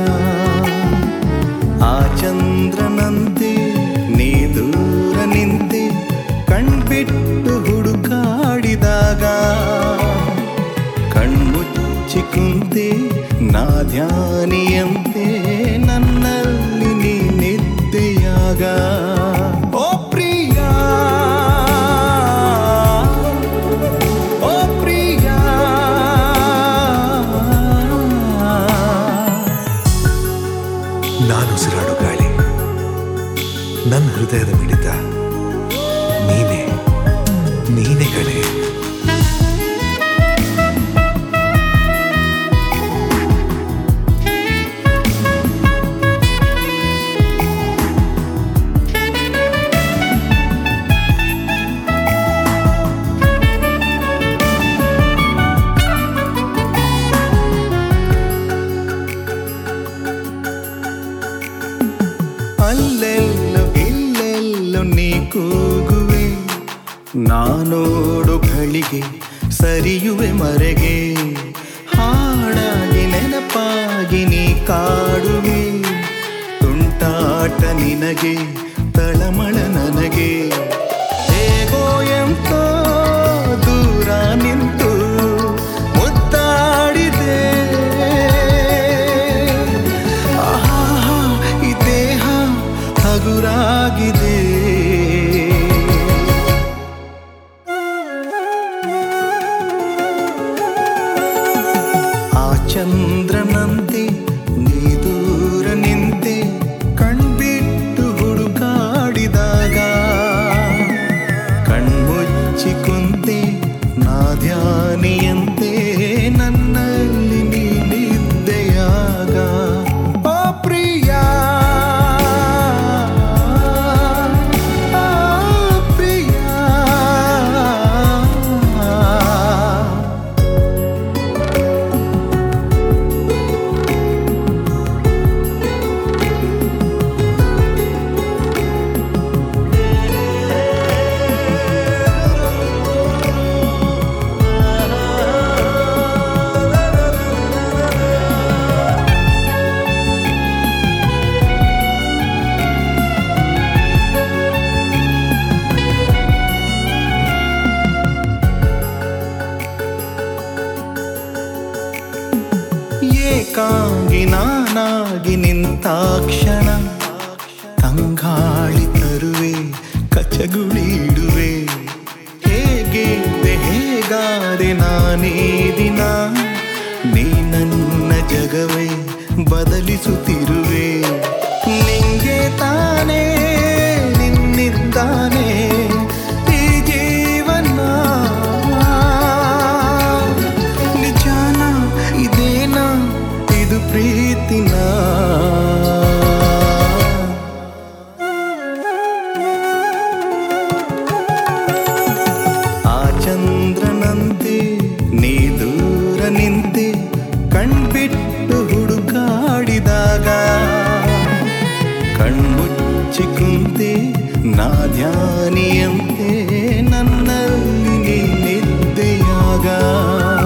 ಆ ಚಂದ್ರನಂತೆ ನೀ ದೂರ ನಿಂತೆ ಕಣ್ಬಿಟ್ಟು ಹುಡುಕಾಡಿದಾಗ ಕಣ್ಮುಚ್ಚಿ ಕುಂತೆ ನಾ ಧ್ಯಾನಿಯಂತೆ ನನ್ನಲ್ಲಿ ನೀ ನಿದ್ದೆಯಾಗ ಓ ಪ್ರಿಯಾ ಓ ಪ್ರಿಯಾ ನಾನು ಉಸಿರಾಡೋ ಗಾಳಿ ನನ್ನ ಹೃದಯದ ಮಿಡಿತ ನೀನೇ ನೀನೇ ಕಣೆ. ಅಲ್ಲೆಲ್ಲೋ ಇಲ್ಲೆಲ್ಲೋ ನೀ ಕೂಗುವೆ ನಾನೋಡು ಘಳಿಗೆ ಸರಿಯುವೆ ಮರೆಗೆ ಹಾಡಾಗಿ ನೆನಪಾಗಿ ನೀ ಕಾಡುವೆ ತುಂಟಾಟ ನಿನಗೆ ತಳಮಳ ನನಗೆ ಹೇಗೋ ಎಂತೋ ದೂರ ನಿಂತು ಮುದ್ದಾಡಿದೆ ಆಹಾ ಈ ದೇಹ ಹಗುರಾಗಿದೆ ಆ ಚಂದ್ರನಂತೆ ನೀ ದೂರ ನಿಂತೆ ಕಣ್ಬಿಟ್ಟು ಹುಡುಕಾಡಿದಾಗ ಕಣ್ಮುಚ್ಚಿ ಕುಂತೆ ನಾ ಧ್ಯಾನಿಯಂತೆ ನನ್ನಲ್ಲಿ ನೀ ನಿದ್ದೆಯಾಗ ಓ ಪ್ರಿಯಾ ಏಕಾಂಗಿ ನಾನಾಗಿ ನಿಂತಾಕ್ಷಣ ತಂಗಾಳಿ ತರುವೆ ಕಚಗುಳಿಡುವೆ ಹೇಗಾದೆ ನಾನೇ ದಿನ ನೀ ನನ್ನ ಜಗವೇ ಬದಲಿಸುತ್ತಿರುವೆ ನಿಂಗೆ ತಾನೇ ನಿನ್ನಿದ್ದಾನೆ ಈ ಜೀವನ ನಿಜಾನ ಇದೇನ ಇದು ಪ್ರೀತಿನ ಆ ಚಂದ್ರನಂತೆ ನೀ ದೂರ ನಿಂತೆ ಕಣ್ಬಿಟ್ಟು ಹುಡುಕಾಡಿದಾಗ ಕಣ್ಮುಚ್ಚಿ ಕುಂತೆ ನಾ ಧ್ಯಾನಿಯಂತೆ ನನ್ನಲ್ಲಿ ನೀ ನಿದ್ದೆಯಾಗ